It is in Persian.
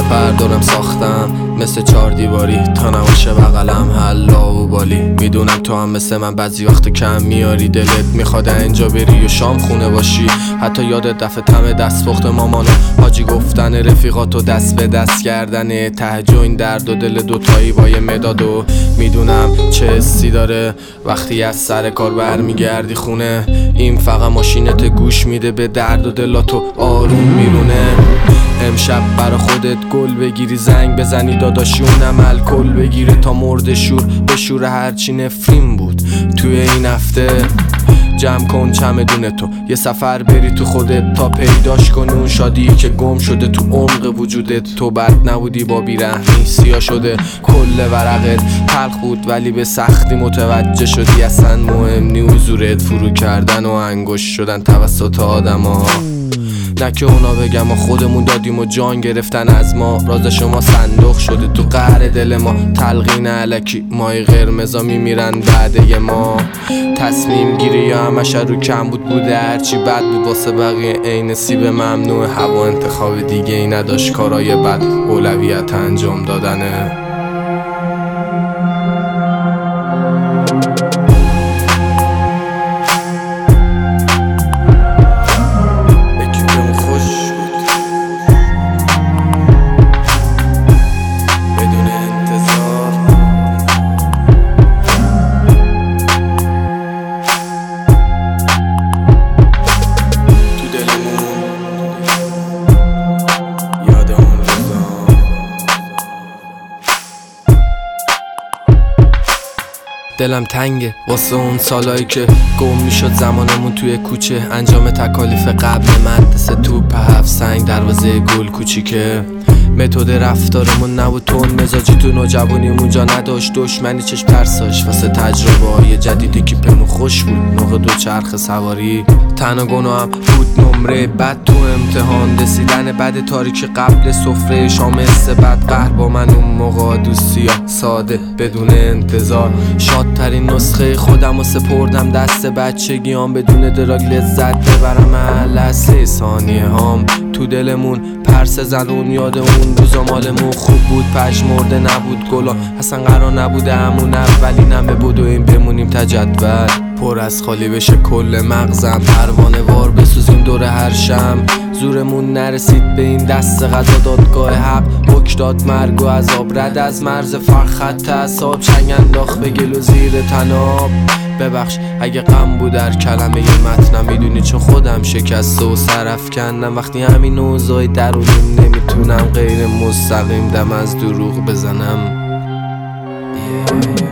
بردارم ساختم مثل 4 دیواری تا نباشه بغلم حلا و بالی. میدونم تو هم مثل من بعضی وقت کم میاری، دلت میخواد اینجا بری و شام خونه باشی. حتی یادت دفعه تم دستپخت مامانا، حاجی گفتن رفیقاتو دست به دست کردن ته جوین درد و دل دوتایی با یه مداد. و میدونم چه حسی داره وقتی از سر کار برمیگردی خونه. این فقط ماشینت گوش میده به درد و دلاتو آروم میرونه. امشب برا خودت گل بگیری، زنگ بزنی داداشی اونم الکل بگیره تا مرد شور به شور هرچی نفرین بود توی این هفته. جمع کن چمدون تو یه سفر بری تو خودت تا پیداش کنی اون شادی که گم شده تو عمق وجودت. تو بد نبودی با بیرحمی سیاه شده کل ورقت تلخ بود ولی به سختی متوجه شدی اصلا مهم نی حضورت. فرو کردن و انگشت شدن توسط آدم ها، نه که اونا بگم ما خودمون دادیم و جان گرفتن از ما. راز شما صندوق شده تو قهر دل ما، تلقین علکی مای قرمزا میمیرن بعد ما. تصمیم گیری یا همش رو کم بوده هرچی بد بود واسه بقیه عین سیب ممنوع هوا. انتخاب دیگه ای نداشت کارای بد اولویت انجام دادنه. دلم تنگه واسه اون سالایی که گم میشد زمانمون توی کوچه. انجام تکالیف قبل مدرسه، توپ هفت سنگ دروازه گل کوچیکه. متد رفتارمون نبود تون مزاجی تو نوجوانیمون جا نداشت. دشمنی چشم ترساش واسه تجربه های جدیدی که پمون خوش بود موقع دو چرخ سواری. تنها گناه هم بود نمره بد تو امتحان، رسیدن بد تاریک قبل سفره شام بد قهر با من اون موقع دوستی ساده بدون انتظار. شادترین نسخه خودم و سپردم دست بچگیام بدون دراگ لذت ببرم لحظه ثانیه هام. تو دلمون پرس زنون یاد اون روزا مالمون خوب بود پژمرده نبود گلا اصلا قرار نبوده همون اولینمه بود و این بمونیم تجدول پر از خالی بشه کل مغزم. پروانه وار بسوزیم دور هر شم، زورمون نرسید به این دست غذا دادگاه حق حکم داد مرگ و عذاب. رد از مرز فرخط اعصاب چنگ انداخت به گل و زیر تناب. ببخش اگه غم بود در کلمه ی متنم، میدونی چون خودم شکسته و سرف کندم. وقتی همین اوضاع درونیم نمیتونم غیر مستقیم دم از دروغ بزنم.